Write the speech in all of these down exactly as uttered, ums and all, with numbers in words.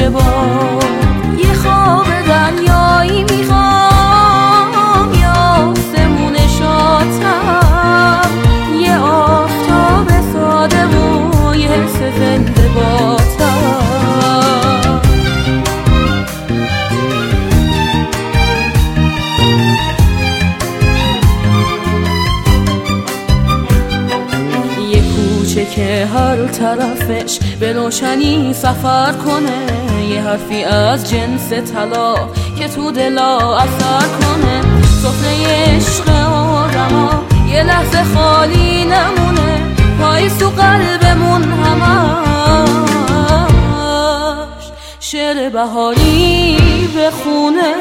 موج باد. یه خواب دریایی میخوام یا آسمون شادتر، یه آفتاب ساده و یه حس زنده بادتر. یه کوچه که هر طرفش به روشنی سفر کنه، یه حرفی از جنس طلا که تو دلا اثر کنه. سفره عشق آدما یه لحظه خالی نمونه، پاییز تو قلبمون همش شعر بهاری بخونه.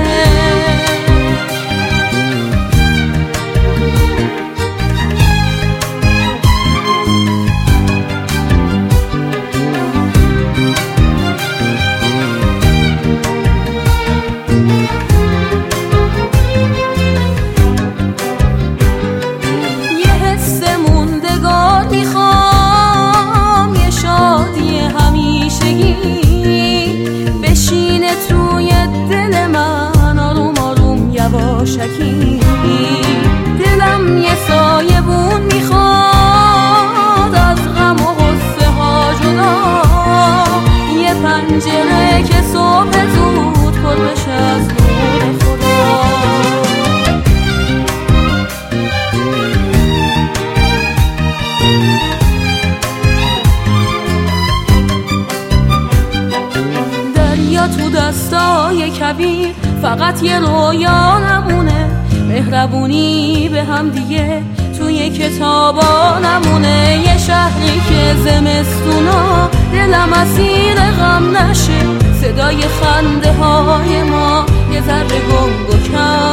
بشینه توی دل من آروم آروم یواشکی. دلم یه سایبون میخواد از غم و غصه ها جدا، یه پنجره که صبح زود پر بشه از نور خدا. یا تو دستای کبیر فقط یه رویا نمونه، مهربونی به هم دیگه توی کتابا نمونه. یه شهری که زمستونا دلم اسیر غم نشه، صدای خنده های ما یه ذره گنگ و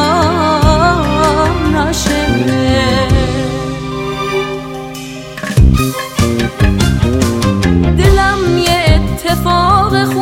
کم نشه. دلم یه اتفاق خوب